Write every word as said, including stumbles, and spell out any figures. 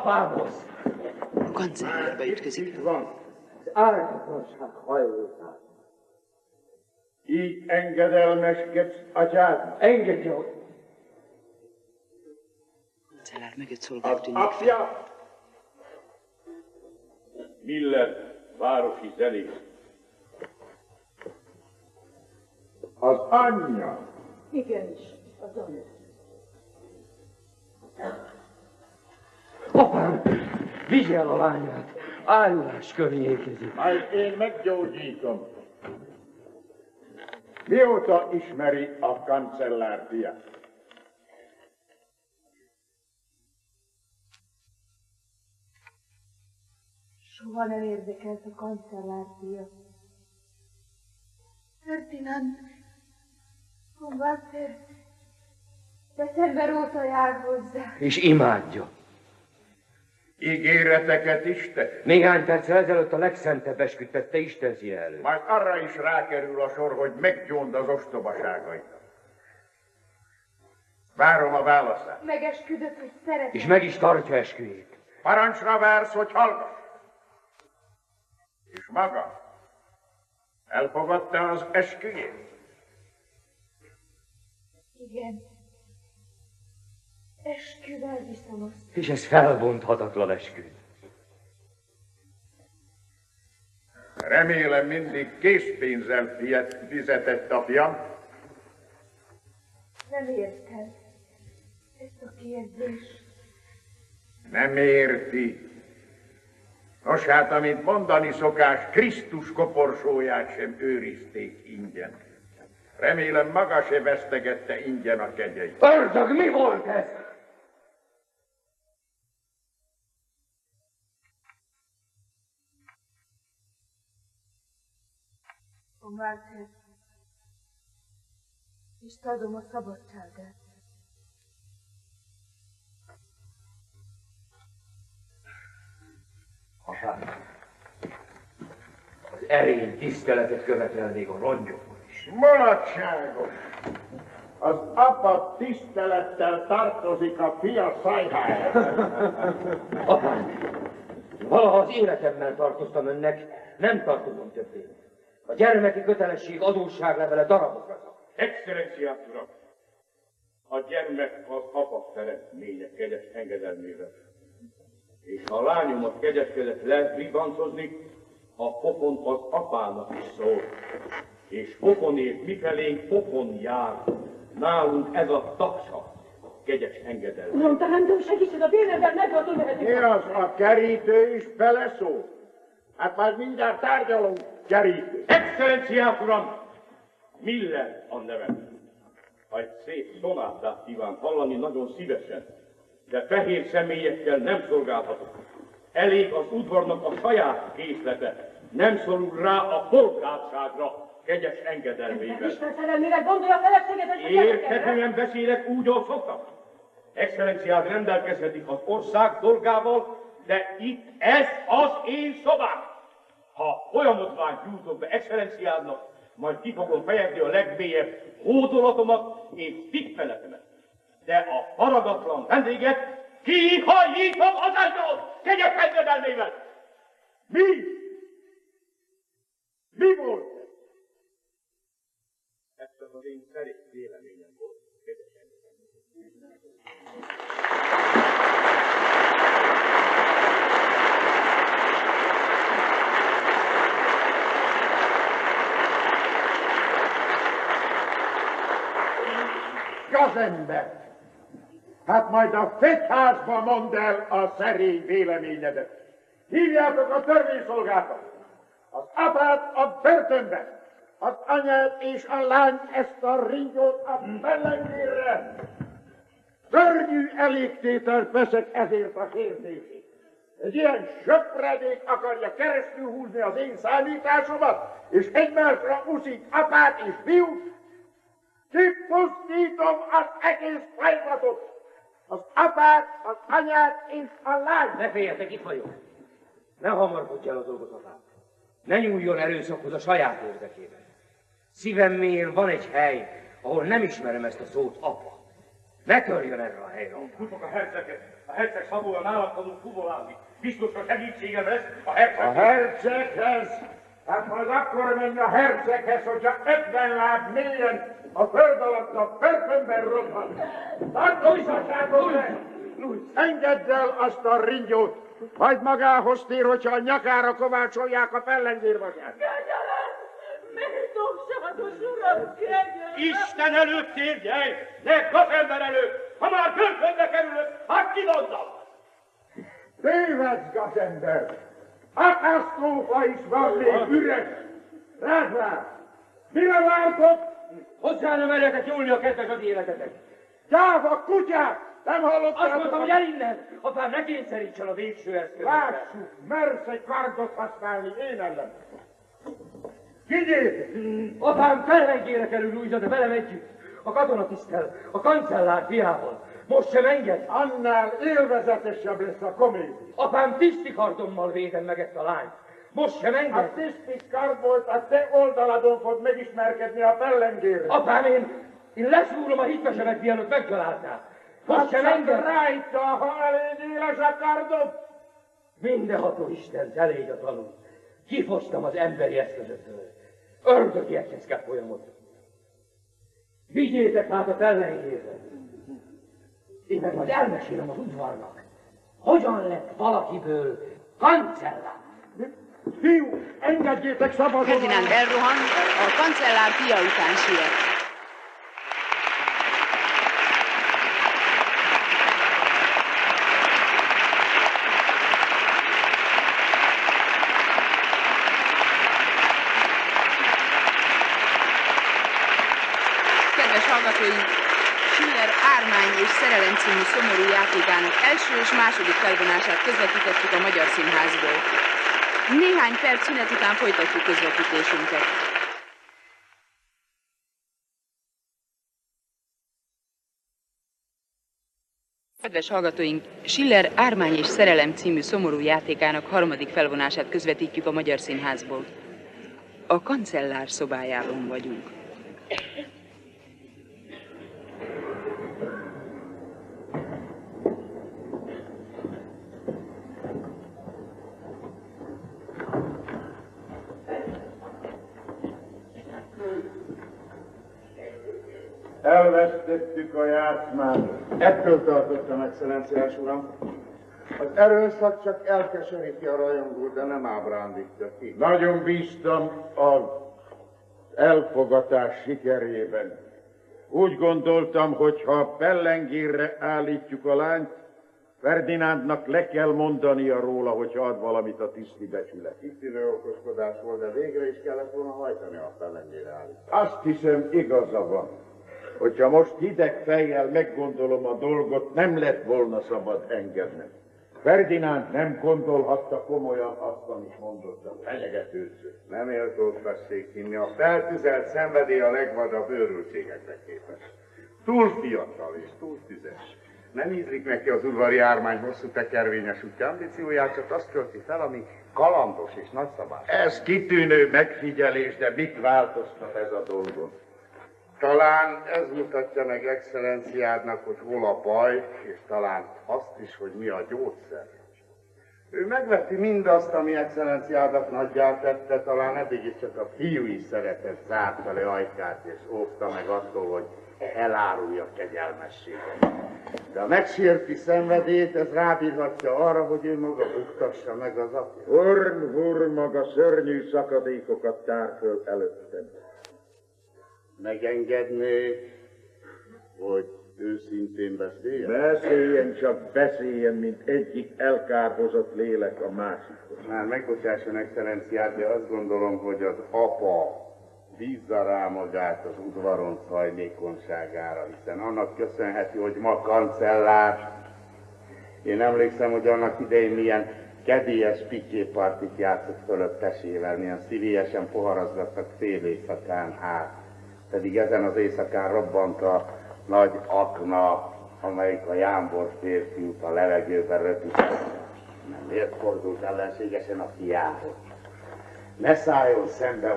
apámhoz. A kancellárba ütközik. Itt van. Az ártatlanság hajlékát. Így engedelmeskedsz atyádnak? Engedje, hogy... A kancellár mögött szolgák Az tűnik fel. apja? Miller, városi zenész. Az anyja? Igenis, az anyja. Apám, vigye el a lányát. Ájulás környékezik. Majd én meggyógyítom. Mióta ismeri a kancellár fiát? Soha nem érdekelt a kancellár fia. Ferdinand von Walter december óta jár hozzá. És imádja. Ígéreteket is tett. Néhány perccel ezelőtt a legszentebb esküt tette Isten színe előtt. Majd arra is rákerül a sor, hogy meggyónd az ostobaságait. Várom a válaszát. Megesküdött, hogy szeretem. És meg is tartja esküjét. Parancsra vársz, hogy hallgass. És maga elfogadta az esküjét? Igen. Esküvel viszonoztam. És ez felbonthatatlan eskü. Remélem mindig készpénzzel fizetett a fiam. Nem értem ezt a kérdést. Nem érti. Nos hát, amit mondani szokás, Krisztus koporsóját sem őrizték ingyen. Remélem maga se vesztegette ingyen a kegyeit. Ördög, mi volt ez? Von Walter, visszaadom a szabadságát. Apám, az erény tiszteletet követelnék a rongyokon is. Mulatságos! Az apa tisztelettel tartozik a fia szájhájához. Apám, valaha az életemmel tartoztam önnek, nem tartozom többé. A gyermeki kötelesség adósságlevele darabokra szak. Excellenciás uram! A gyermek az apa szeretménye kegyes engedelmével. És ha a lányomat kegyeskedett lebribancozni, a pofon az apának is szól. És pofonért mifelénk pofon jár. Nálunk ez a tagsa, kegyes engedelme. Uram, te nem segítsed a bérnedben megvadulni. Mi az, a kerítő is beleszól? Hát már mindjárt tárgyalunk, kerítő. Excellenciás uram! Miller a nevem. Ha egy szép szonátát kíván hallani, nagyon szívesen, de fehér személyekkel nem szolgálhatok. Elég az udvarnak a saját készlete, nem szorul rá a polgárságra, kegyes engedelmével. Isten szerelmére gondolja a feleségedet, hogy Érthetően beszélek úgy, ahogy szoktam. Excellenciád rendelkezhetik az ország dolgával, de itt ez az én szobám. Ha folyamodván gyújtok be excellenciádnak, majd ki fogom fejezni a legmélyebb hódolatomat és tippeletemet. De a faragatlan vendéget kihajítom az ágyról, kegyes engedelmével! Mi? Mi volt ez? Ez csak az én szerint véleményem volt, kegyes engedelmével. Gazember! Hát majd a fegyházba mondd el a szerény véleményedet. Hívjátok a törvényszolgákat, az apát a börtönbe, az anyát és a lány ezt a ringyót a pellengérre. Szörnyű elégtételt veszek ezért a kérdését. Egy ilyen söpredék akarja keresztül húzni az én számításomat, és egymásra uszik apát és fiút. Kipusztítom az egész fajlatot, az apát, az anyát és a lányt. Ne féljetek, itt vagyok. Ne hamarkodj el a dolgozatát. Ne nyúljon erőszakhoz a saját érdekében. Szívem mélyén van egy hely, ahol nem ismerem ezt a szót, apa. Ne törjön erre a helyre. Futok a herceget. A herceg Szabóra nálam tanul fuvolázni. Biztos a segítségem lesz a herceg. A herceghez? Hát majd akkor menj a herceghez, hogyha ötven láb mélyen a föld alatt a börtönben robban. Tartóztassátok meg! Engedd el azt a ringyót, majd magához tér, hogyha a nyakára kovácsolják a pellengérvasát. Kegyelem! Méltóságos uram, kegyelem! Isten előtt térjelj! Ne gazember előtt! Ha már börtönbe kerülök, hát kidondom! Tévedsz, gazember! Akasztófa is van még üres! Rád rá! Mire vártok? Hozzá nem merjetek nyúlni, a kedves az életetek. Gyáva kutyák! Nem hallottál? Azt mondtam, hogy el innen! Apám, ne kényszerítsen a végső eszközökre. Lássuk, mersz egy kardot használni én ellen. Vigyél! Apám, pellengére kerül Luisa, de velem együtt. A katonatiszttel, a kancellár fiával. Most sem enged. Annál élvezetesebb lesz a komédia. Apám, tisztikardommal védem meg ezt a lányt. Most sem enged. A tisztikard volt, a te oldaladon fog megismerkedni a pellengérre. Apám, én, én leszúrom a hitvesemet, mielőtt meggyalázná. Most sem enged. Rajta, ha elég éles a kardot. Mindenható Istent, elég a tanú. Kifostam az emberi eszközökről. Ördögiekhez kell folyamodni. Vigyétek hát a pellengérre. Én meg majd elmesélem az udvarnak, hogyan lett valakiből kancellár. Fiú, engedjétek szabadon! Ferdinand elrohan, a kancellár fia után siet. Kedves hallgatóink, Schiller Ármány és Szerelem című szomorú játékának első és második felvonását közvetítettük a Magyar Színházból. Néhány perc szünet után folytatjuk közvetítésünket. Kedves hallgatóink, Schiller Ármány és Szerelem című szomorú játékának harmadik felvonását közvetítjük a Magyar Színházból. A kancellár szobájában vagyunk. Elvesztettük a játszmát. Ettől tartottam, excellenciás uram. Az erőszak csak elkeseríti a rajongót, de nem ábrándítja ki. Nagyon bíztam az elfogatás sikerében. Úgy gondoltam, hogy ha pellengérre állítjuk a lányt, Ferdinándnak le kell mondania róla, hogyha ad valamit a tiszti becsület. Tisztívő okoskodás volt, de végre is kellett volna hajtani a pellengére állítást. Azt hiszem, igaza van. Hogyha most hideg fejjel meggondolom a dolgot, nem lett volna szabad engednem. Ferdinánd nem gondolhatta komolyan azt, amit mondott, a fenyegetőző. Nem éltóztassék hinni, a feltüzelt szenvedély a legvadabb őrültségekre képes. Túl fiatal és túl tüzes. Nem ízlik neki az udvari Ármány hosszú tekervényes útja, ambícióját csak azt tölti fel, ami kalandos és nagyszabású. Ez kitűnő megfigyelés, de mit változtat ez a dolgon? Talán ez mutatja meg excellenciádnak, hogy hol a baj, és talán azt is, hogy mi a gyógyszer. Ő megveti mindazt, ami excellenciádat nagyját tette, talán eddig is csak a fiúi szeretet zárta le ajkát, és óvta meg attól, hogy elárulja kegyelmességet. De a megsérti szenvedélyt, ez rábírhatja arra, hogy ő maga buktassa meg az apja. Hurn, hurn, maga szörnyű szakadékokat tár föl előttem. Megengedné, hogy őszintén beszéljen? Beszéljen, csak beszéljen, mint egyik elkárhozott lélek a másikhoz. Már megbocsásson excellenciát, de azt gondolom, hogy az apa bízza rá magát az udvaron hajlékonyságára, hiszen annak köszönheti, hogy ma kancellár. Én emlékszem, hogy annak idején milyen kedélyes pityépartit játszott fölöttesével, milyen szívélyesen poharazgattak fél éjszakán át. Pedig ezen az éjszakán robbant a nagy akna, amelyik a jámbor férfiút a levegőbe röpített. Miért fordult ellenségesen a fiához? Ne szálljon szembe